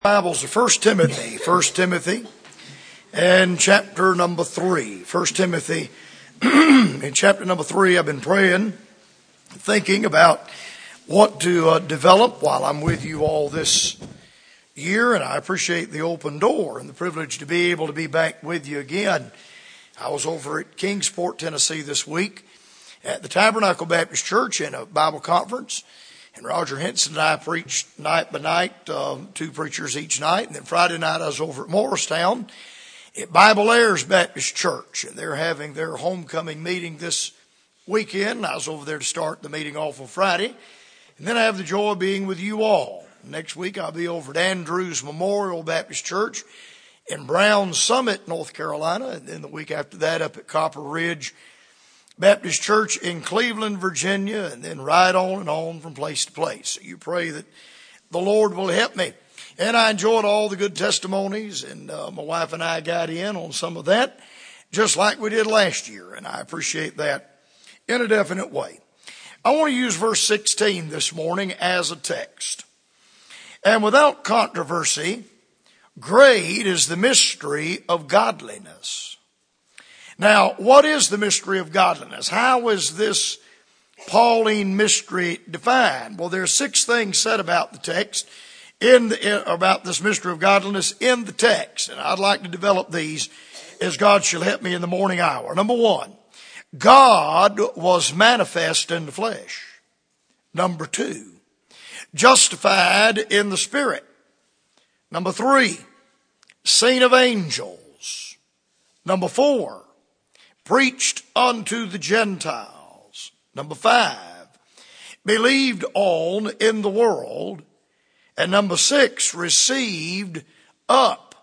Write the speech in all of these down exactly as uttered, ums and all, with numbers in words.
Bibles are First Timothy, First Timothy, and chapter number three. First Timothy, in chapter number three, I've been praying, thinking about what to uh, develop while I'm with you all this year, and I appreciate the open door and the privilege to be able to be back with you again. I was over at Kingsport, Tennessee this week at the Tabernacle Baptist Church in a Bible conference. And Roger Henson and I preached night by night, um, two preachers each night. And then Friday night I was over at Morristown at Bible Heirs Baptist Church. And they're having their homecoming meeting this weekend. I was over there to start the meeting off on Friday. And then I have the joy of being with you all. Next week I'll be over at Andrews Memorial Baptist Church in Brown Summit, North Carolina. And then the week after that up at Copper Ridge Baptist Church in Cleveland, Virginia, and then right on and on from place to place. So you pray that the Lord will help me. And I enjoyed all the good testimonies, and uh, my wife and I got in on some of that, just like we did last year, and I appreciate that in a definite way. I want to use verse sixteen this morning as a text. And without controversy, great is the mystery of godliness. Now, what is the mystery of godliness? How is this Pauline mystery defined? Well, there are six things said about the text, in, the, in about this mystery of godliness in the text. And I'd like to develop these as God shall help me in the morning hour. Number one, God was manifest in the flesh. Number two, justified in the Spirit. Number three, seen of angels. Number four, preached unto the Gentiles. Number five, believed on in the world. And number six, received up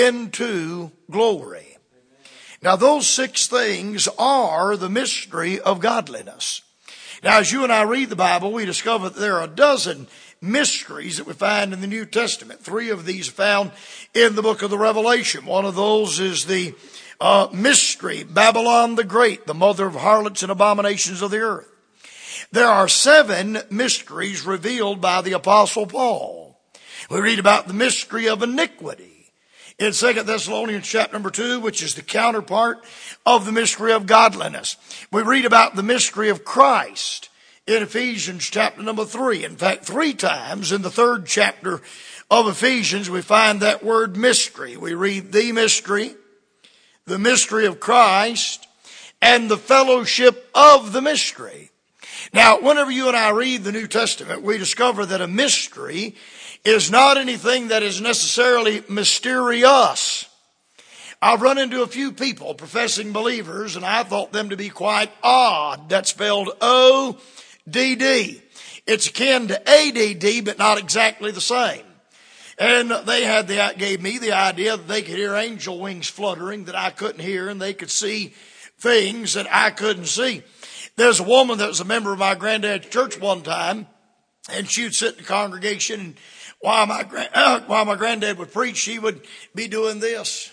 into glory. Now those six things are the mystery of godliness. Now as you and I read the Bible, we discover that there are a dozen mysteries that we find in the New Testament. Three of these are found in the book of the Revelation. One of those is the Uh, mystery, Babylon the Great, the mother of harlots and abominations of the earth. There are seven mysteries revealed by the Apostle Paul. We read about the mystery of iniquity in Second Thessalonians chapter number two, which is the counterpart of the mystery of godliness. We read about the mystery of Christ in Ephesians chapter number three. In fact, three times in the third chapter of Ephesians, we find that word mystery. We read the mystery, the mystery of Christ, and the fellowship of the mystery. Now, whenever you and I read the New Testament, we discover that a mystery is not anything that is necessarily mysterious. I've run into a few people, professing believers, and I thought them to be quite odd. That's spelled O D D. It's akin to A D D, but not exactly the same. And they had the, gave me the idea that they could hear angel wings fluttering that I couldn't hear, and they could see things that I couldn't see. There's a woman that was a member of my granddad's church one time, and she would sit in the congregation, and while my, uh, while my granddad would preach, she would be doing this.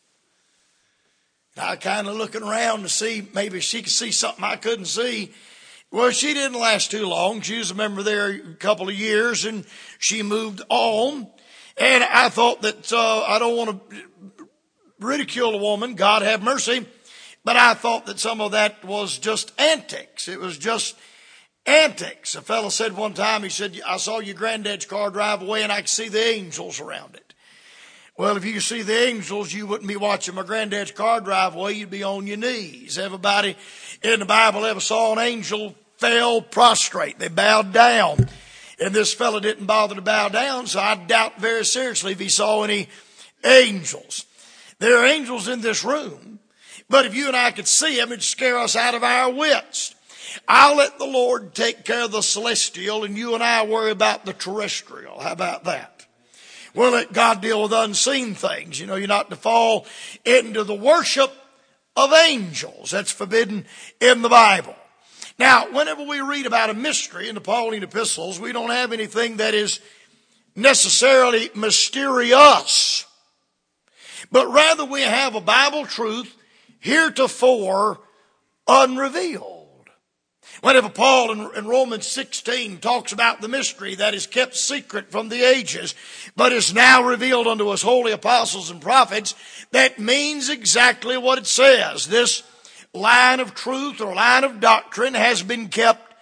And I kind of looking around to see maybe she could see something I couldn't see. Well, she didn't last too long. She was a member there a couple of years, and she moved on. And I thought that uh, I don't want to ridicule a woman, God have mercy, but I thought that some of that was just antics. It was just antics. A fellow said one time, he said, I saw your granddad's car drive away and I could see the angels around it. Well, if you could see the angels, you wouldn't be watching my granddad's car drive away. You'd be on your knees. Everybody in the Bible ever saw an angel fell prostrate. They bowed down. And this fellow didn't bother to bow down, so I doubt very seriously if he saw any angels. There are angels in this room, but if you and I could see them, it'd scare us out of our wits. I'll let the Lord take care of the celestial, and you and I worry about the terrestrial. How about that? We'll let God deal with unseen things. You know, you're not to fall into the worship of angels. That's forbidden in the Bible. Now, whenever we read about a mystery in the Pauline epistles, we don't have anything that is necessarily mysterious. But rather we have a Bible truth heretofore unrevealed. Whenever Paul in, in Romans sixteen talks about the mystery that is kept secret from the ages, but is now revealed unto us holy apostles and prophets, that means exactly what it says. This line of truth or line of doctrine has been kept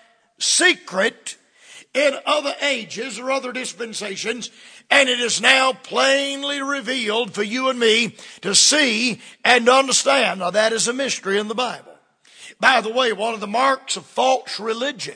secret in other ages or other dispensations, and it is now plainly revealed for you and me to see and understand. Now that is a mystery in the Bible. By the way, one of the marks of false religion,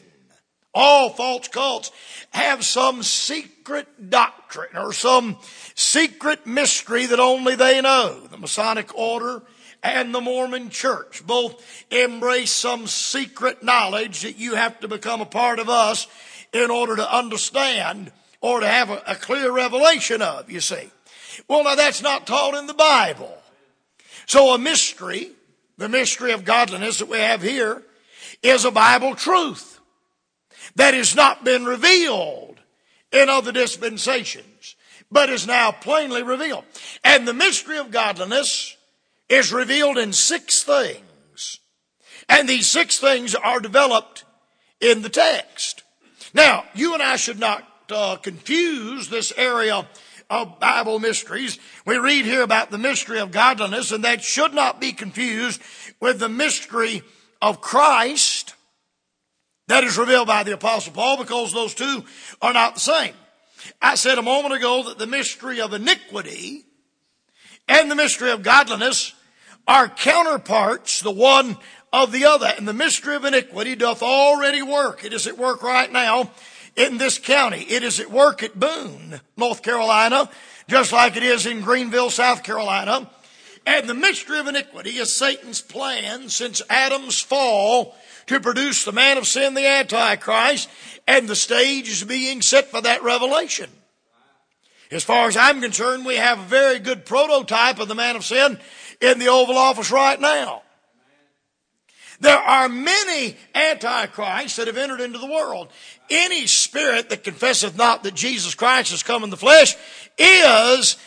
all false cults, have some secret doctrine or some secret mystery that only they know. The Masonic Order and the Mormon Church both embrace some secret knowledge that you have to become a part of us in order to understand or to have a, a clear revelation of, you see. Well, now that's not taught in the Bible. So a mystery, the mystery of godliness that we have here, is a Bible truth that has not been revealed in other dispensations, but is now plainly revealed. And the mystery of godliness is revealed in six things. And these six things are developed in the text. Now, you and I should not uh, confuse this area of Bible mysteries. We read here about the mystery of godliness, and that should not be confused with the mystery of Christ that is revealed by the Apostle Paul, because those two are not the same. I said a moment ago that the mystery of iniquity and the mystery of godliness are counterparts, the one of the other. And the mystery of iniquity doth already work. It is at work right now in this county. It is at work at Boone, North Carolina, just like it is in Greenville, South Carolina. And the mystery of iniquity is Satan's plan since Adam's fall to produce the man of sin, the Antichrist, and the stage is being set for that revelation. As far as I'm concerned, we have a very good prototype of the man of sin in the Oval Office right now. There are many antichrists that have entered into the world. Any spirit that confesseth not that Jesus Christ has come in the flesh is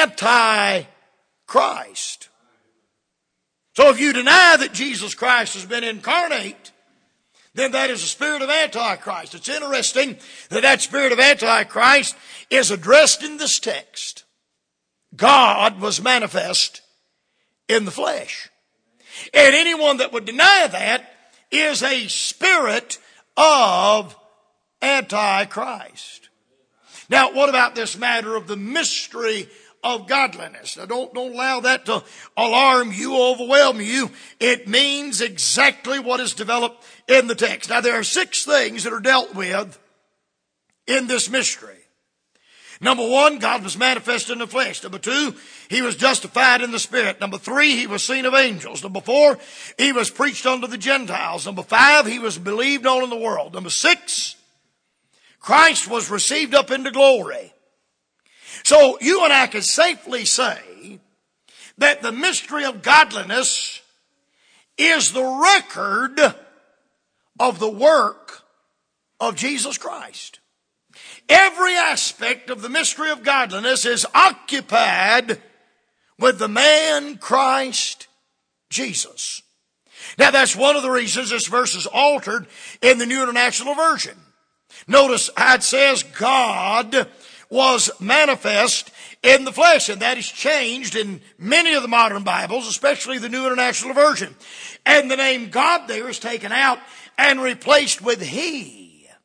antichrist. So if you deny that Jesus Christ has been incarnate, then that is a spirit of Antichrist. It's interesting that that spirit of Antichrist is addressed in this text. God was manifest in the flesh. And anyone that would deny that is a spirit of Antichrist. Now, what about this matter of the mystery of godliness? Now, don't, don't allow that to alarm you, overwhelm you. It means exactly what is developed in the text. Now, there are six things that are dealt with in this mystery. Number one, God was manifest in the flesh. Number two, he was justified in the spirit. Number three, he was seen of angels. Number four, he was preached unto the Gentiles. Number five, he was believed on in the world. Number six, Christ was received up into glory. So you and I can safely say that the mystery of godliness is the record of the work of Jesus Christ. Every aspect of the mystery of godliness is occupied with the man Christ Jesus. Now that's one of the reasons this verse is altered in the New International Version. Notice how it says God was manifest in the flesh, and that is changed in many of the modern Bibles, especially the New International Version. And the name God there is taken out and replaced with He.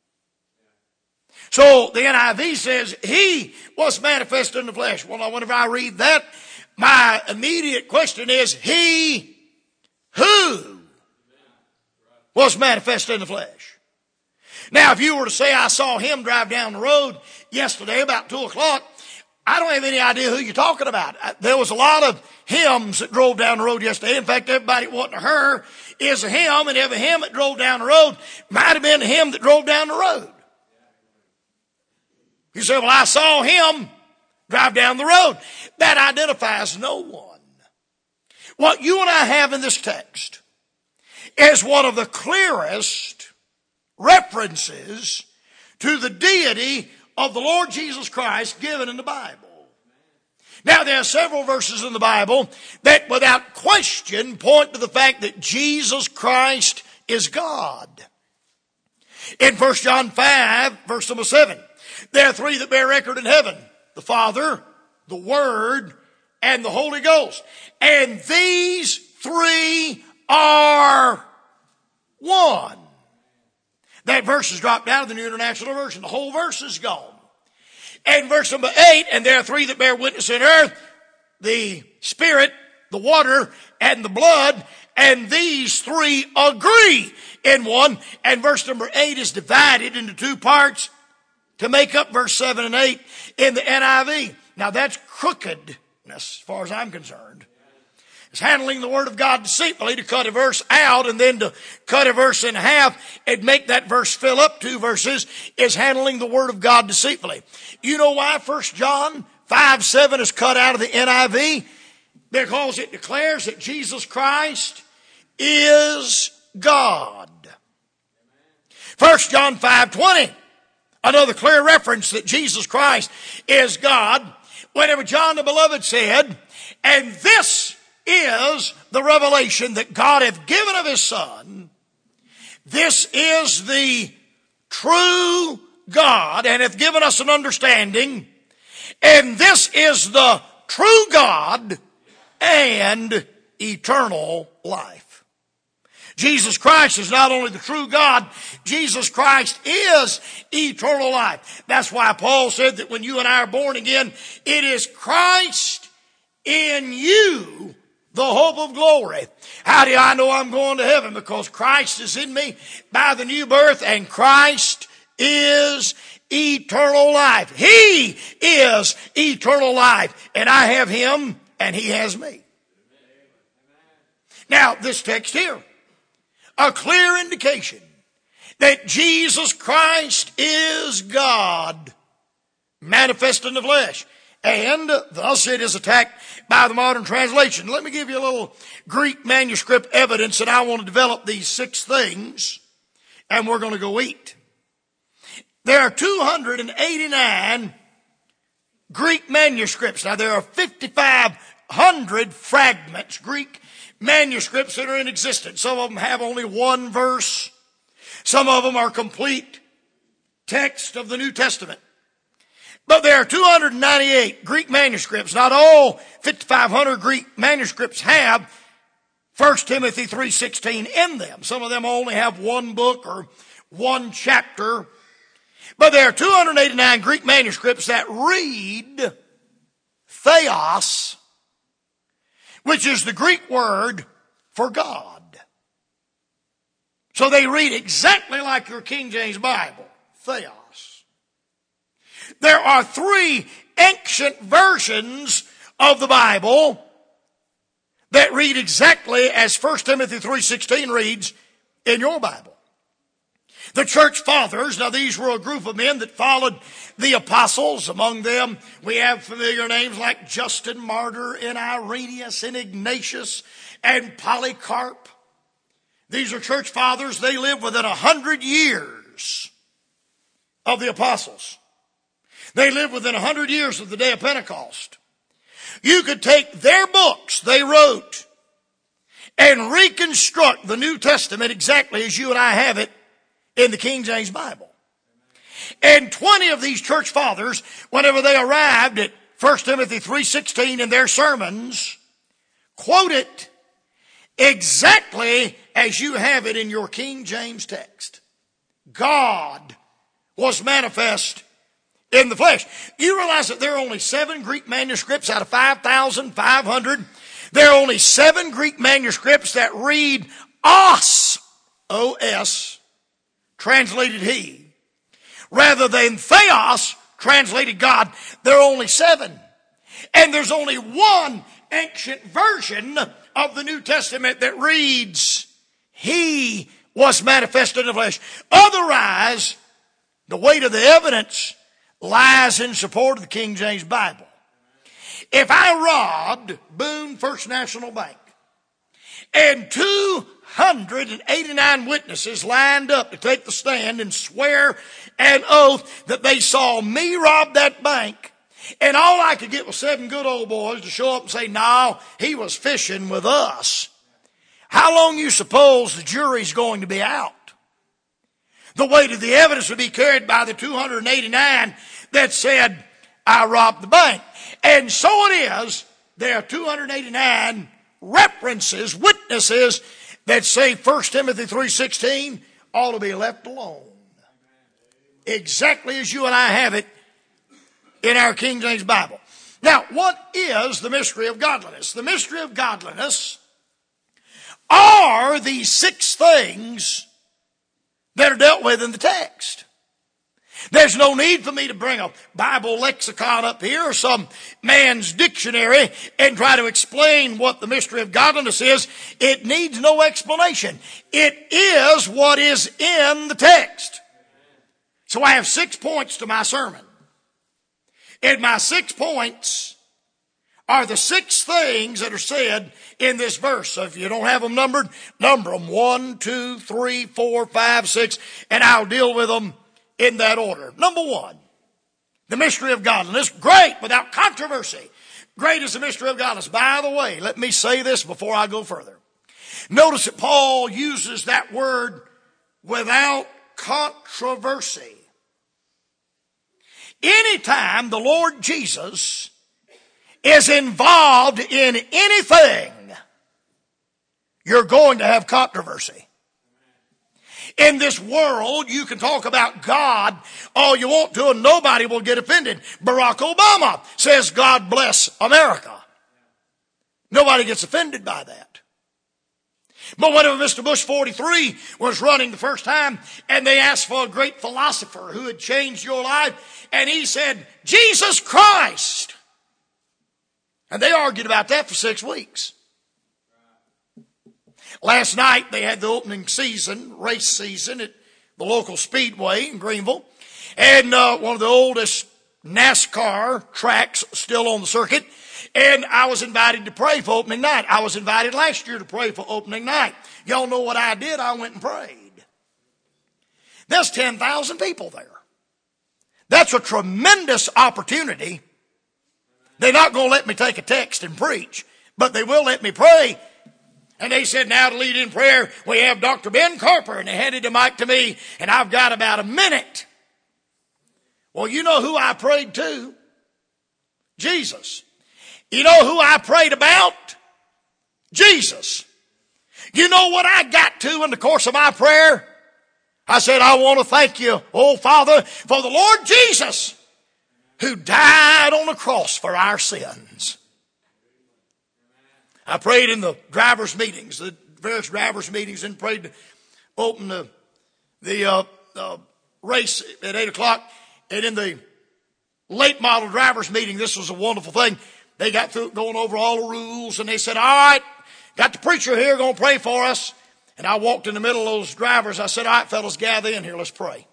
So the N I V says he was manifest in the flesh. Well, now whenever I read that, my immediate question is, he who was manifest in the flesh? Now, if you were to say I saw him drive down the road yesterday about two o'clock, I don't have any idea who you're talking about. There was a lot of hymns that drove down the road yesterday. In fact, everybody that wasn't a her is a hymn, and every hymn that drove down the road might have been the hymn that drove down the road. You say, well, I saw him drive down the road. That identifies no one. What you and I have in this text is one of the clearest references to the deity of the Lord Jesus Christ given in the Bible. Now, there are several verses in the Bible that without question point to the fact that Jesus Christ is God. In First John five, verse number seven, there are three that bear record in heaven: the Father, the Word, and the Holy Ghost. And these three are one. That verse is dropped down to the New International Version. The whole verse is gone. And verse number eight, and there are three that bear witness in earth: the Spirit, the water, and the blood. And these three agree in one. And verse number eight is divided into two parts to make up verse seven and eight in the N I V. Now that's crookedness as far as I'm concerned. It's handling the Word of God deceitfully, to cut a verse out and then to cut a verse in half and make that verse fill up two verses is handling the Word of God deceitfully. You know why First John five seven is cut out of the N I V? Because it declares that Jesus Christ is God. First John five twenty, another clear reference that Jesus Christ is God. Whenever John the Beloved said, and this is the revelation that God hath given of his Son, this is the true God, and hath given us an understanding, and this is the true God and eternal life. Jesus Christ is not only the true God, Jesus Christ is eternal life. That's why Paul said that when you and I are born again, it is Christ in you, the hope of glory. How do I know I'm going to heaven? Because Christ is in me by the new birth, and Christ is eternal life. He is eternal life, and I have him and he has me. Now, this text here, a clear indication that Jesus Christ is God, manifest in the flesh. And thus it is attacked by the modern translation. Let me give you a little Greek manuscript evidence that I want to develop these six things, and we're going to go eat. There are two hundred eighty-nine Greek manuscripts. Now, there are fifty-five hundred fragments, Greek manuscripts, that are in existence. Some of them have only one verse. Some of them are complete text of the New Testament. But there are two hundred ninety-eight Greek manuscripts. Not all fifty-five hundred Greek manuscripts have First Timothy three sixteen in them. Some of them only have one book or one chapter. But there are two hundred eighty-nine Greek manuscripts that read theos, which is the Greek word for God. So they read exactly like your King James Bible, theos. There are three ancient versions of the Bible that read exactly as First Timothy three sixteen reads in your Bible. The church fathers, now these were a group of men that followed the apostles. Among them, we have familiar names like Justin Martyr and Irenaeus and Ignatius and Polycarp. These are church fathers. They lived within a hundred years of the apostles. They lived within a hundred years of the day of Pentecost. You could take their books they wrote and reconstruct the New Testament exactly as you and I have it in the King James Bible. And twenty of these church fathers, whenever they arrived at First Timothy three sixteen in their sermons, quote it exactly as you have it in your King James text. God was manifest in the flesh. You realize that there are only seven Greek manuscripts out of five thousand five hundred. There are only seven Greek manuscripts that read os, O S, translated he, rather than theos, translated God. There are only seven. And there's only one ancient version of the New Testament that reads, he was manifested in the flesh. Otherwise, the weight of the evidence lies in support of the King James Bible. If I robbed Boone First National Bank and two hundred eighty-nine witnesses lined up to take the stand and swear an oath that they saw me rob that bank, and all I could get was seven good old boys to show up and say, no, he was fishing with us, how long you suppose the jury's going to be out? The weight of the evidence would be carried by the two hundred eighty-nine that said, I robbed the bank. And so it is, there are two hundred eighty-nine references, witnesses that say First Timothy three sixteen ought to be left alone. Exactly as you and I have it in our King James Bible. Now, what is the mystery of godliness? The mystery of godliness are these six things that are dealt with in the text. There's no need for me to bring a Bible lexicon up here or some man's dictionary and try to explain what the mystery of godliness is. It needs no explanation. It is what is in the text. So I have six points to my sermon. And my six points are the six things that are said in this verse. So if you don't have them numbered, number them. One, two, three, four, five, six, and I'll deal with them in that order. Number one, the mystery of godliness. Great, without controversy. Great is the mystery of godliness. By the way, let me say this before I go further. Notice that Paul uses that word without controversy. Anytime the Lord Jesus is involved in anything, you're going to have controversy. In this world, you can talk about God all you want to and nobody will get offended. Barack Obama says, God bless America. Nobody gets offended by that. But whenever Mister Bush forty-three was running the first time and they asked for a great philosopher who had changed your life, and he said, Jesus Christ. And they argued about that for six weeks. Last night they had the opening season, race season at the local speedway in Greenville. And uh, one of the oldest NASCAR tracks still on the circuit. And I was invited to pray for opening night. I was invited last year to pray for opening night. Y'all know what I did? I went and prayed. There's ten thousand people there. That's a tremendous opportunity. They're not going to let me take a text and preach, but they will let me pray. And they said, now to lead in prayer, we have Doctor Ben Carper. And they handed the mic to me, and I've got about a minute. Well, you know who I prayed to? Jesus. You know who I prayed about? Jesus. You know what I got to in the course of my prayer? I said, I want to thank you, oh Father, for the Lord Jesus who died on the cross for our sins. I prayed in the drivers' meetings, the various drivers' meetings, and prayed to open the, the uh, uh, race at eight o'clock. And in the late model drivers' meeting, this was a wonderful thing. They got through going over all the rules, and they said, all right, got the preacher here going to pray for us. And I walked in the middle of those drivers. I said, all right, fellas, gather in here. Let's pray.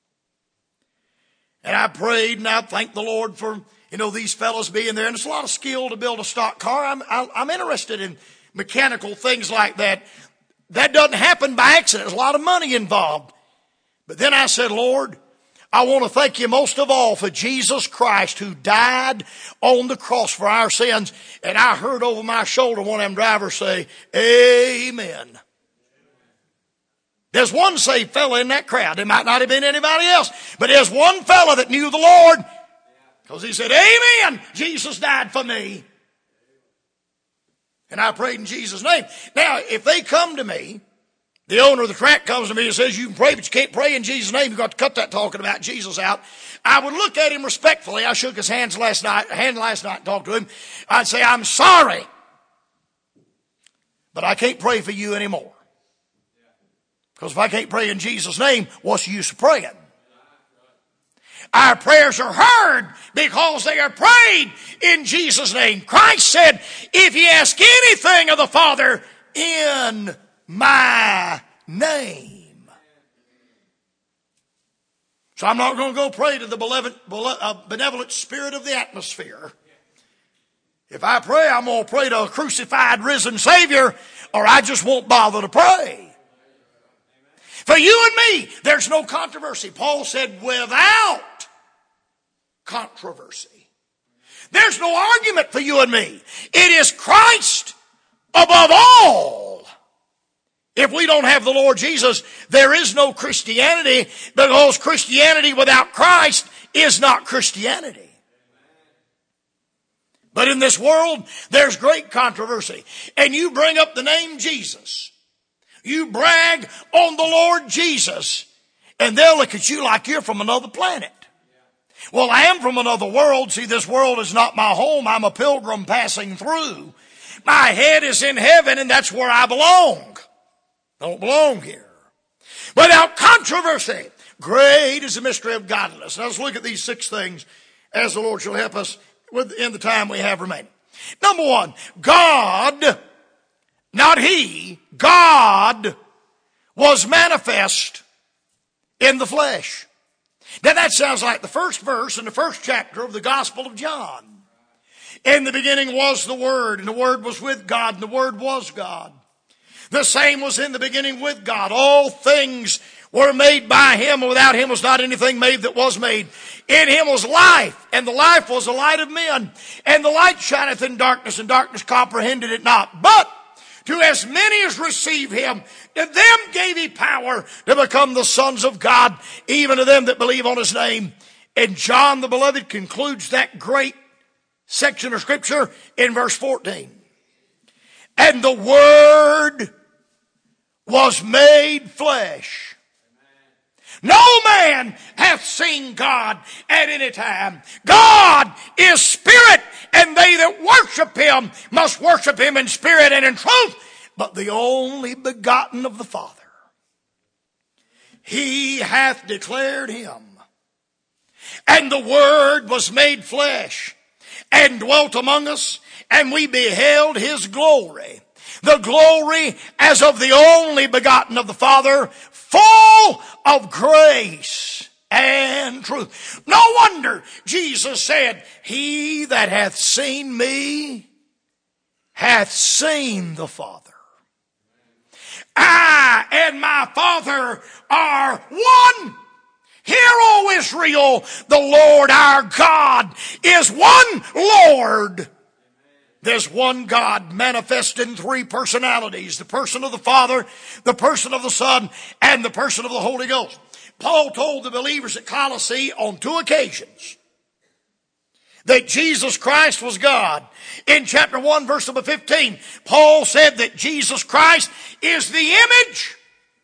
And I prayed, and I thanked the Lord for, you know, these fellas being there. And it's a lot of skill to build a stock car. I'm, I'm interested in mechanical things like that. That doesn't happen by accident. There's a lot of money involved. But then I said, Lord, I want to thank you most of all for Jesus Christ who died on the cross for our sins. And I heard over my shoulder one of them drivers say, amen. There's one saved fella in that crowd. There might not have been anybody else. But there's one fella that knew the Lord. Because he said, amen, Jesus died for me. And I prayed in Jesus' name. Now, if they come to me, the owner of the track comes to me and says, you can pray, but you can't pray in Jesus' name. You've got to cut that talking about Jesus out. I would look at him respectfully. I shook his hands last night, hand last night and talked to him. I'd say, I'm sorry, but I can't pray for you anymore. Because if I can't pray in Jesus' name, what's the use of praying? Our prayers are heard because they are prayed in Jesus' name. Christ said, if you ask anything of the Father in my name. So I'm not going to go pray to the benevolent, benevolent spirit of the atmosphere. If I pray, I'm going to pray to a crucified, risen Savior, or I just won't bother to pray. For you and me, there's no controversy. Paul said, without controversy. There's no argument for you and me. It is Christ above all If we don't have the Lord Jesus, there is no Christianity, because Christianity without Christ is not Christianity. But in this world, there's great controversy. And you bring up the name Jesus. You brag on the Lord Jesus, and they'll look at you like you're from another planet. Well, I am from another world. See, this world is not my home. I'm a pilgrim passing through. My head is in heaven, and that's where I belong. I don't belong here. Without controversy, great is the mystery of godliness. Now let's look at these six things as the Lord shall help us within the time we have remaining. Number one, God, not he, God was manifest in the flesh. Now that sounds like the first verse in the first chapter of the Gospel of John. In the beginning was the Word, and the Word was with God, and the Word was God. The same was in the beginning with God. All things were made by him, and without him was not anything made that was made. In him was life, and the life was the light of men. And the light shineth in darkness, and darkness comprehended it not. But to as many as receive him, to them gave he power to become the sons of God, even to them that believe on his name. And John the Beloved concludes that great section of Scripture in verse fourteen. And the Word was made flesh. No man hath seen God at any time. God is spirit, and they that worship him must worship him in spirit and in truth. But the only begotten of the Father, he hath declared him. And the Word was made flesh and dwelt among us, and we beheld his glory. The glory as of the only begotten of the Father, full of grace and truth. No wonder Jesus said, he that hath seen me hath seen the Father. I and my Father are one. Hear, O Israel, the Lord our God is one Lord. There's one God manifest in three personalities. The person of the Father, the person of the Son, and the person of the Holy Ghost. Paul told the believers at Colossae on two occasions that Jesus Christ was God. In chapter one, verse number fifteen, Paul said that Jesus Christ is the image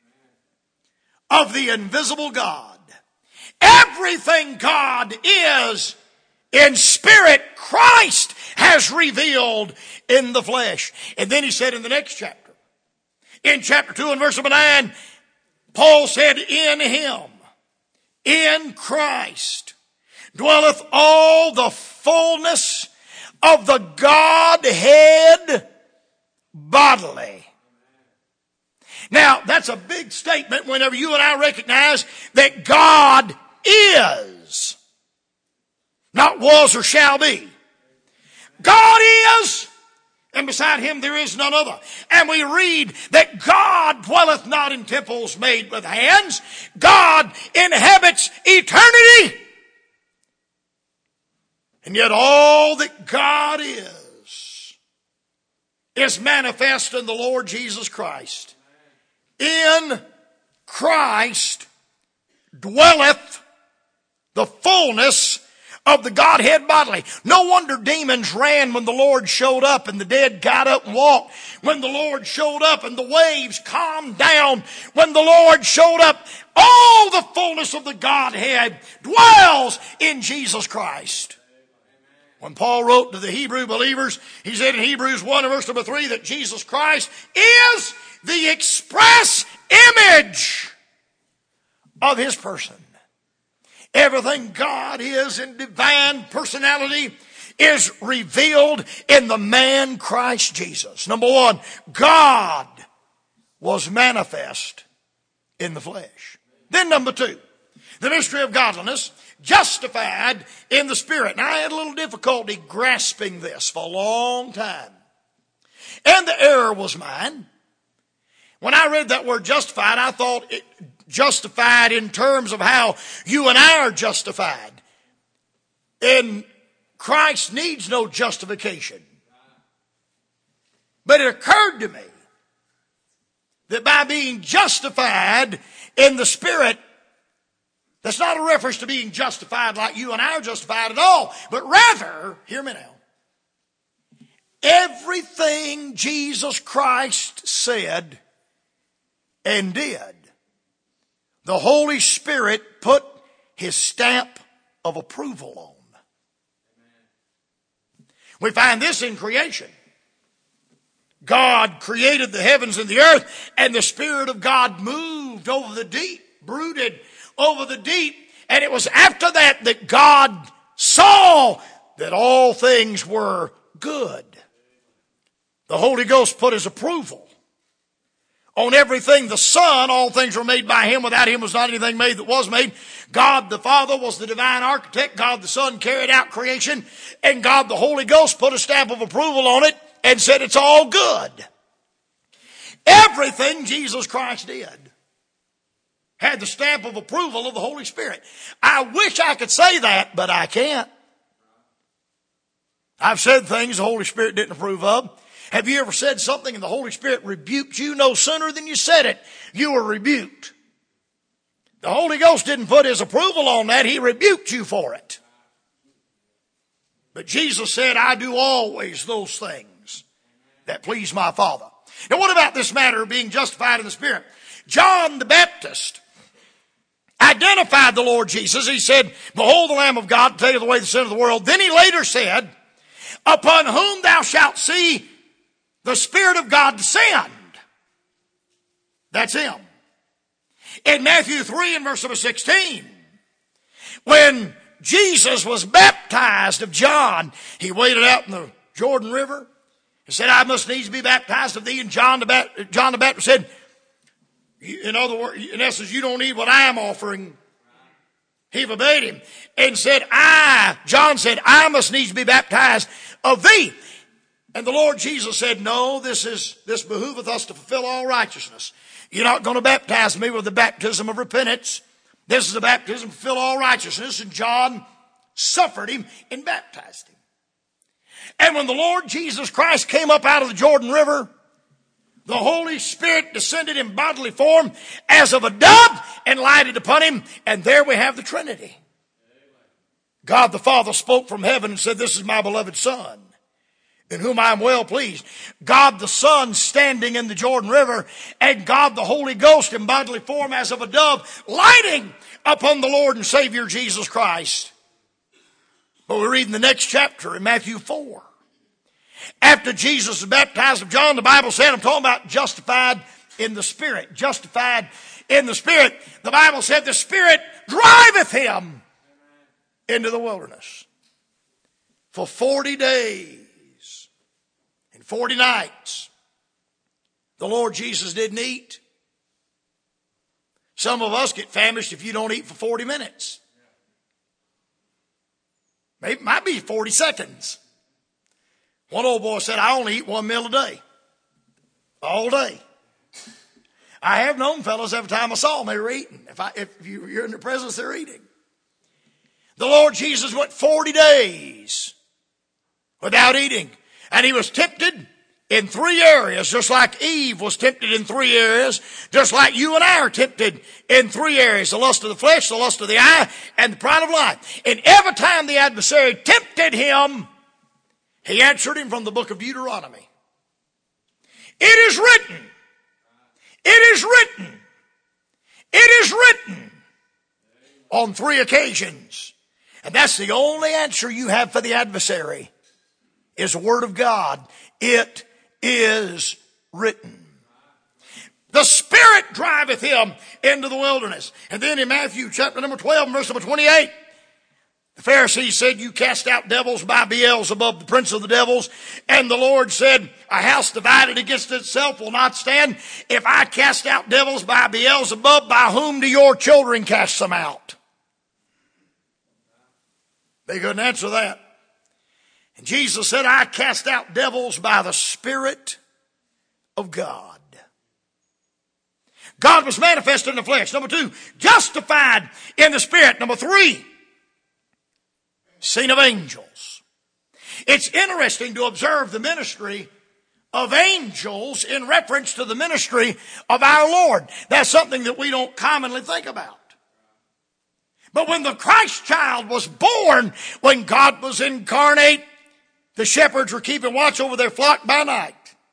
of the invisible God. Everything God is in spirit, Christ has revealed in the flesh. And then he said in the next chapter, in chapter two and verse number nine, Paul said, in him, in Christ, dwelleth all the fullness of the Godhead bodily. Now, that's a big statement whenever you and I recognize that God is. Not was or shall be. God is, and beside him there is none other. And we read that God dwelleth not in temples made with hands. God inhabits eternity. And yet all that God is, is manifest in the Lord Jesus Christ. In Christ dwelleth the fullness of the Godhead bodily. No wonder demons ran when the Lord showed up, and the dead got up and walked when the Lord showed up, and the waves calmed down when the Lord showed up. All the fullness of the Godhead dwells in Jesus Christ. When Paul wrote to the Hebrew believers, he said in Hebrews one and verse number three that Jesus Christ is the express image of his person. Everything God is in divine personality is revealed in the man Christ Jesus. Number one, God was manifest in the flesh. Then number two, the mystery of godliness, justified in the Spirit. Now, I had a little difficulty grasping this for a long time. And the error was mine. When I read that word justified, I thought it justified in terms of how you and I are justified. And Christ needs no justification. But it occurred to me that by being justified in the Spirit, that's not a reference to being justified like you and I are justified at all, but rather, hear me now, everything Jesus Christ said and did, the Holy Spirit put His stamp of approval on. We find this in creation. God created the heavens and the earth, and the Spirit of God moved over the deep, brooded over the deep, and it was after that that God saw that all things were good. The Holy Ghost put His approval on everything. The Son, all things were made by Him. Without Him was not anything made that was made. God the Father was the divine architect. God the Son carried out creation. And God the Holy Ghost put a stamp of approval on it and said it's all good. Everything Jesus Christ did had the stamp of approval of the Holy Spirit. I wish I could say that, but I can't. I've said things the Holy Spirit didn't approve of. Have you ever said something and the Holy Spirit rebuked you? No sooner than you said it, you were rebuked. The Holy Ghost didn't put His approval on that. He rebuked you for it. But Jesus said, I do always those things that please my Father. Now what about this matter of being justified in the Spirit? John the Baptist identified the Lord Jesus. He said, behold the Lamb of God to take away the sin of the world. Then he later said, upon whom thou shalt see the Spirit of God descend. That's Him. In Matthew three and verse number sixteen, when Jesus was baptized of John, He waded out in the Jordan River and said, I must needs be baptized of thee. And John the, ba- John the Baptist said, in other words, in essence, you don't need what I am offering. He obeyed Him and said, I, John said, I must needs be baptized of thee. And the Lord Jesus said, no, this is, this behooveth us to fulfill all righteousness. You're not going to baptize me with the baptism of repentance. This is the baptism to fulfill all righteousness. And John suffered Him and baptized Him. And when the Lord Jesus Christ came up out of the Jordan River, the Holy Spirit descended in bodily form as of a dove and lighted upon Him. And there we have the Trinity. God the Father spoke from heaven and said, this is my beloved Son, in whom I am well pleased. God the Son standing in the Jordan River, and God the Holy Ghost in bodily form as of a dove, lighting upon the Lord and Savior Jesus Christ. But we read in the next chapter in Matthew four. After Jesus was baptized of John, the Bible said, I'm talking about justified in the Spirit. Justified in the Spirit. The Bible said the Spirit driveth Him into the wilderness for forty days and forty nights. The Lord Jesus didn't eat. Some of us get famished if you don't eat for forty minutes. Maybe it might be forty seconds. One old boy said, I only eat one meal a day. All day. I have known fellows every time I saw them, they were eating. If, I, if you, you're in their presence, they're eating. The Lord Jesus went forty days without eating. And He was tempted in three areas, just like Eve was tempted in three areas, just like you and I are tempted in three areas: the lust of the flesh, the lust of the eye, and the pride of life. And every time the adversary tempted Him, He answered him from the book of Deuteronomy. It is written. It is written. It is written on three occasions. And that's the only answer you have for the adversary, is the Word of God. It is written. The Spirit driveth Him into the wilderness. And then in Matthew chapter number twelve, verse number twenty-eight, the Pharisees said, you cast out devils by Beelzebub, the prince of the devils. And the Lord said, a house divided against itself will not stand. If I cast out devils by Beelzebub, by whom do your children cast them out? They couldn't answer that. And Jesus said, I cast out devils by the Spirit of God. God was manifested in the flesh. Number two, justified in the Spirit. Number three, seen of angels. It's interesting to observe the ministry of angels in reference to the ministry of our Lord. That's something that we don't commonly think about. But when the Christ child was born, when God was incarnate, the shepherds were keeping watch over their flock by night.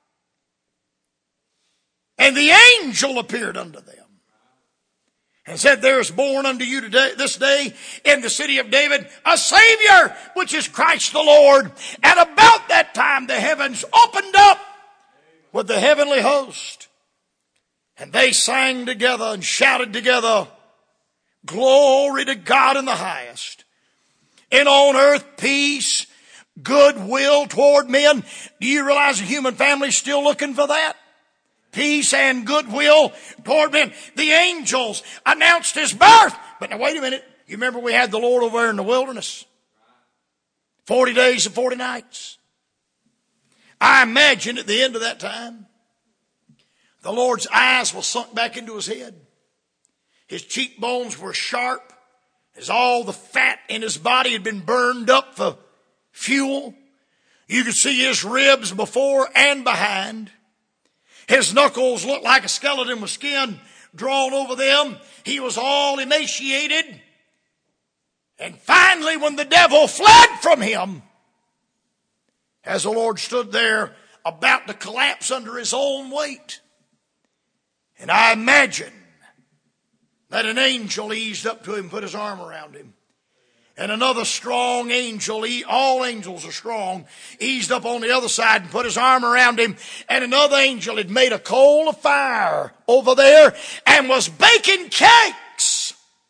And the angel appeared unto them and said, there is born unto you today, this day in the city of David, a Savior, which is Christ the Lord. And about that time the heavens opened up with the heavenly host. And they sang together and shouted together, glory to God in the highest. And on earth peace, goodwill toward men. Do you realize the human family is still looking for that? Peace and goodwill toward men. The angels announced his birth. But now wait a minute. You remember we had the Lord over there in the wilderness? Forty days and forty nights. I imagine at the end of that time, the Lord's eyes were sunk back into his head. His cheekbones were sharp, as all the fat in his body had been burned up for fuel. You could see his ribs before and behind. His knuckles looked like a skeleton with skin drawn over them. He was all emaciated. And finally, when the devil fled from him, as the Lord stood there about to collapse under his own weight, and I imagine that an angel eased up to him, put his arm around him. And another strong angel, all angels are strong, eased up on the other side and put his arm around him. And another angel had made a coal of fire over there and was baking cakes.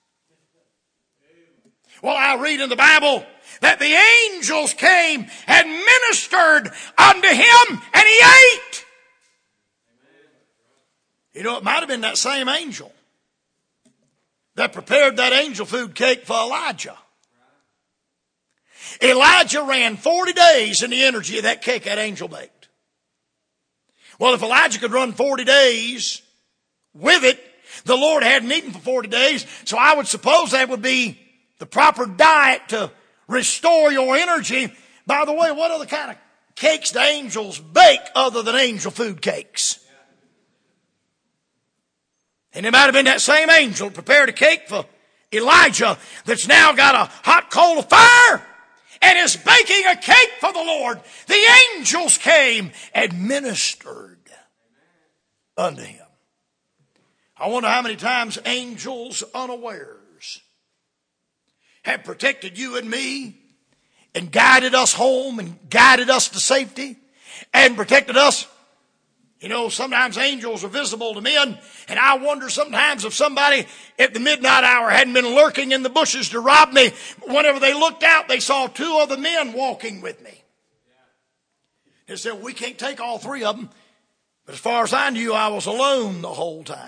Well, I read in the Bible that the angels came and ministered unto him and he ate. You know, it might have been that same angel that prepared that angel food cake for Elijah. Elijah ran forty days in the energy of that cake that angel baked. Well, if Elijah could run forty days with it, the Lord hadn't eaten for forty days, so I would suppose that would be the proper diet to restore your energy. By the way, what other kind of cakes do angels bake other than angel food cakes? And it might have been that same angel that prepared a cake for Elijah that's now got a hot coal of fire and is baking a cake for the Lord. The angels came and ministered unto him. I wonder how many times angels unawares have protected you and me and guided us home and guided us to safety and protected us. You know, sometimes angels are visible to men, and I wonder sometimes if somebody at the midnight hour hadn't been lurking in the bushes to rob me. Whenever they looked out, they saw two other men walking with me. They said, we can't take all three of them. But as far as I knew, I was alone the whole time.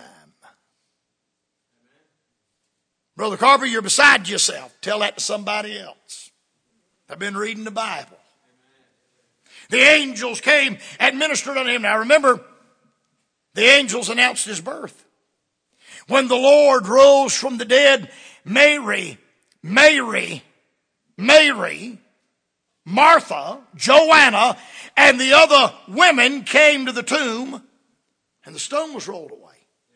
Brother Carver, you're beside yourself. Tell that to somebody else. I've been reading the Bible. The angels came and ministered unto him. Now remember, the angels announced his birth. When the Lord rose from the dead, Mary, Mary, Mary, Martha, Joanna, and the other women came to the tomb, and the stone was rolled away.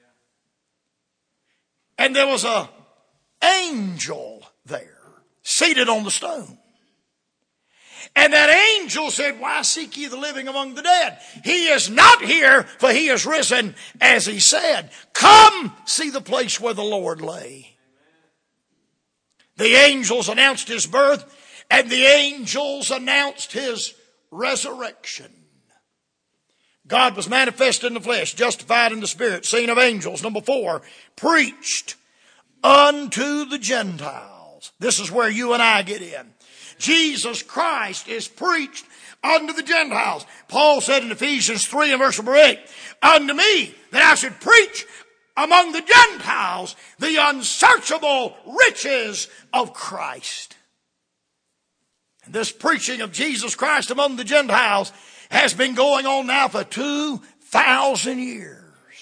And there was an angel there, seated on the stone. And that angel said, why seek ye the living among the dead? He is not here, for he is risen, as he said. Come, see the place where the Lord lay. The angels announced his birth, and the angels announced his resurrection. God was manifest in the flesh, justified in the spirit, seen of angels. Number four, preached unto the Gentiles. This is where you and I get in. Jesus Christ is preached unto the Gentiles. Paul said in Ephesians three and verse number eight, unto me that I should preach among the Gentiles the unsearchable riches of Christ. And this preaching of Jesus Christ among the Gentiles has been going on now for two thousand years.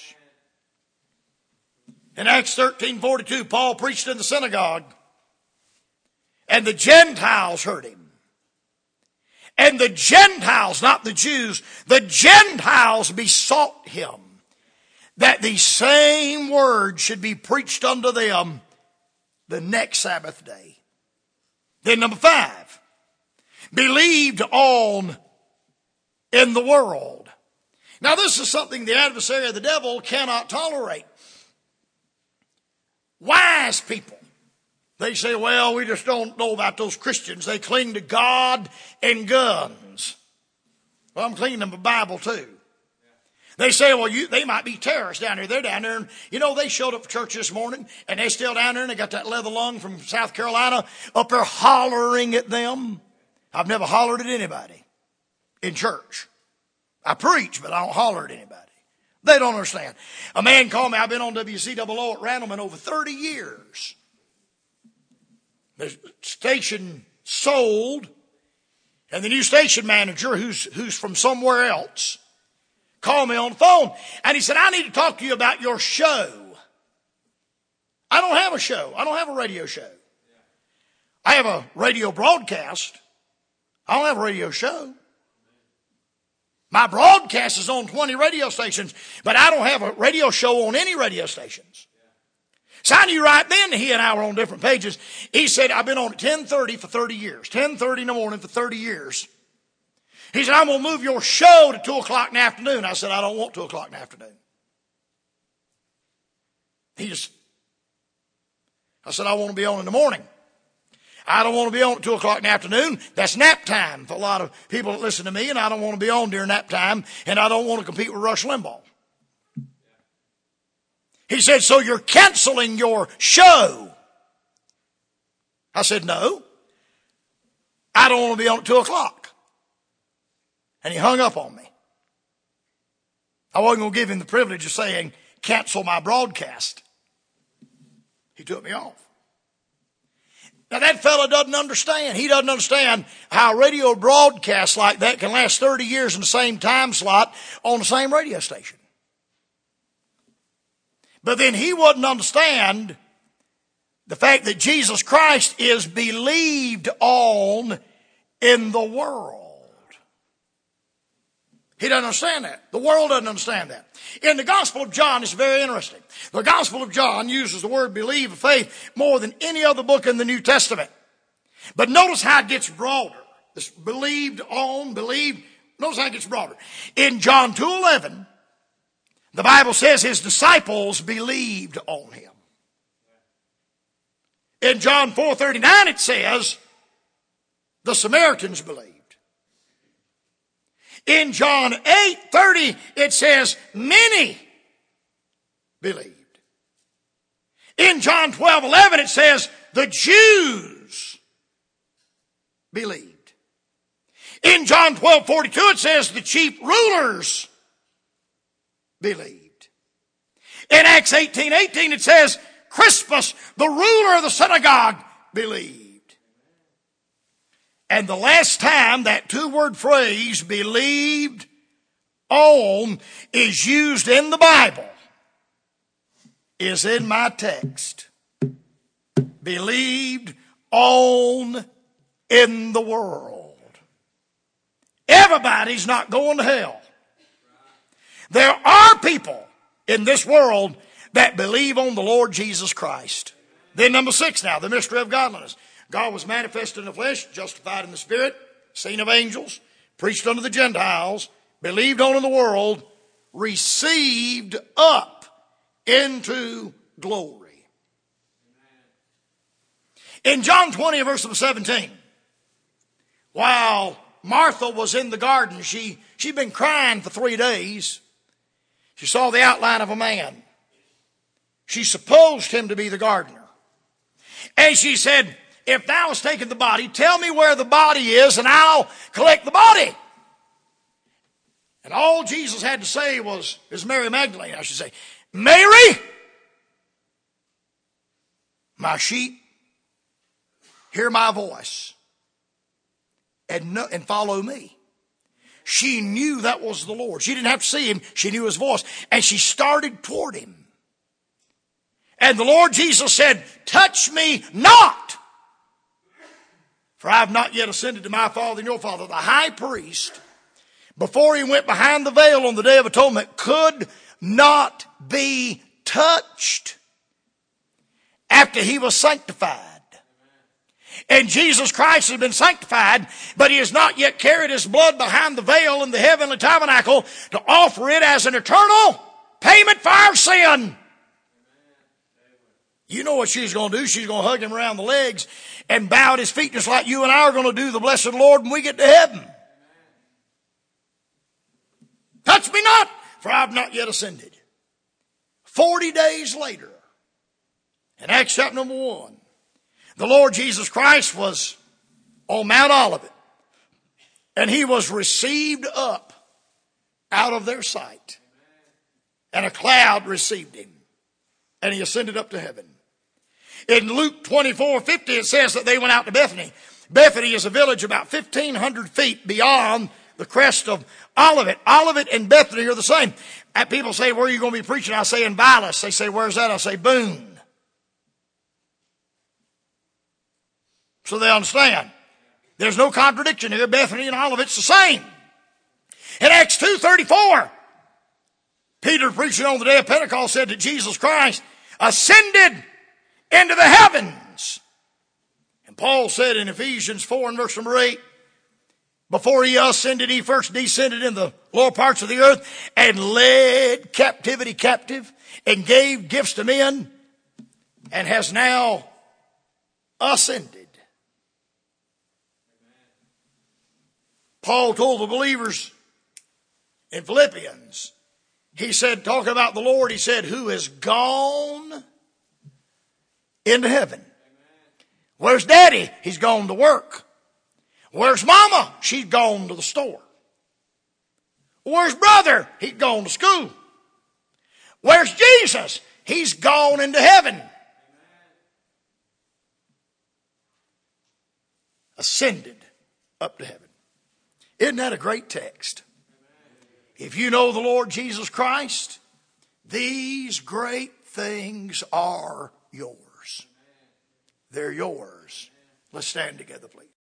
In Acts thirteen forty-two, Paul preached in the synagogue. And the Gentiles heard him. And the Gentiles, not the Jews, the Gentiles besought him that the same word should be preached unto them the next Sabbath day. Then number five, believed on in the world. Now this is something the adversary of the devil cannot tolerate. Wise people, they say, well, we just don't know about those Christians. They cling to God and guns. Well, I'm clinging to the Bible too. They say, well, you, they might be terrorists down there. They're down there. And, you know, they showed up for church this morning, and they're still down there, and they got that leather lung from South Carolina up there hollering at them. I've never hollered at anybody in church. I preach, but I don't holler at anybody. They don't understand. A man called me. I've been on W C O O at Randleman over thirty years. The station sold, and the new station manager, who's, who's from somewhere else, called me on the phone, and he said, I need to talk to you about your show. I don't have a show. I don't have a radio show. I have a radio broadcast. I don't have a radio show. My broadcast is on twenty radio stations, but I don't have a radio show on any radio stations. So I knew right then he and I were on different pages. He said, I've been on at ten thirty for thirty years. ten thirty in the morning for thirty years. He said, I'm going to move your show to two o'clock in the afternoon. I said, I don't want two o'clock in the afternoon. He just, I said, I want to be on in the morning. I don't want to be on at two o'clock in the afternoon. That's nap time for a lot of people that listen to me, and I don't want to be on during nap time, and I don't want to compete with Rush Limbaugh. He said, so you're canceling your show. I said, no. I don't want to be on at two o'clock. And he hung up on me. I wasn't going to give him the privilege of saying, cancel my broadcast. He took me off. Now that fellow doesn't understand. He doesn't understand how a radio broadcast like that can last thirty years in the same time slot on the same radio station. But then he wouldn't understand the fact that Jesus Christ is believed on in the world. He doesn't understand that. The world doesn't understand that. In the Gospel of John, it's very interesting. The Gospel of John uses the word believe or faith more than any other book in the New Testament. But notice how it gets broader. This believed on, believed. Notice how it gets broader. In John two eleven, the Bible says his disciples believed on him. In John four thirty-nine, it says the Samaritans believed. In John eight thirty, it says many believed. In John twelve eleven, it says the Jews believed. In John twelve forty-two, it says the chief rulers believed. In Acts eighteen eighteen, it says Crispus, the ruler of the synagogue, believed. And the last time that two-word phrase, believed on, is used in the Bible is in my text. Believed on in the world. Everybody's not going to hell. There are people in this world that believe on the Lord Jesus Christ. Then number six now, the mystery of godliness. God was manifested in the flesh, justified in the spirit, seen of angels, preached unto the Gentiles, believed on in the world, received up into glory. In John twenty, verse seventeen, while Martha was in the garden, she, she'd been crying for three days. She saw the outline of a man. She supposed him to be the gardener. And she said, if thou hast taken the body, tell me where the body is and I'll collect the body. And all Jesus had to say was, is Mary Magdalene, I should say, Mary, my sheep, hear my voice and, no, and follow me. She knew that was the Lord. She didn't have to see him. She knew his voice. And she started toward him. And the Lord Jesus said, touch me not, For I have not yet ascended to my Father and your Father. The high priest, before he went behind the veil on the Day of Atonement, could not be touched after he was sanctified. And Jesus Christ has been sanctified, but he has not yet carried his blood behind the veil in the heavenly tabernacle to offer it as an eternal payment for our sin. You know what she's going to do. She's going to hug him around the legs and bow at his feet just like you and I are going to do the blessed Lord when we get to heaven. Touch me not, for I have not yet ascended. Forty days later, in Acts chapter number one, the Lord Jesus Christ was on Mount Olivet, and he was received up out of their sight. And a cloud received him, and he ascended up to heaven. In Luke twenty-four fifty, it says that they went out to Bethany. Bethany is a village about fifteen hundred feet beyond the crest of Olivet. Olivet and Bethany are the same. And people say, where are you going to be preaching? I say, in Vilas. They say, where's that? I say, Boone. So they understand. There's no contradiction here. Bethany and Olivet's the same. In Acts two thirty-four, Peter, preaching on the day of Pentecost, said that Jesus Christ ascended into the heavens. And Paul said in Ephesians four and verse number eight, before he ascended, he first descended in the lower parts of the earth and led captivity captive and gave gifts to men and has now ascended. Paul told the believers in Philippians, he said, talking about the Lord, he said, who has gone into heaven. Where's Daddy? He's gone to work. Where's Mama? She's gone to the store. Where's Brother? He's gone to school. Where's Jesus? He's gone into heaven. Ascended up to heaven. Isn't that a great text? If you know the Lord Jesus Christ, these great things are yours. They're yours. Let's stand together, please.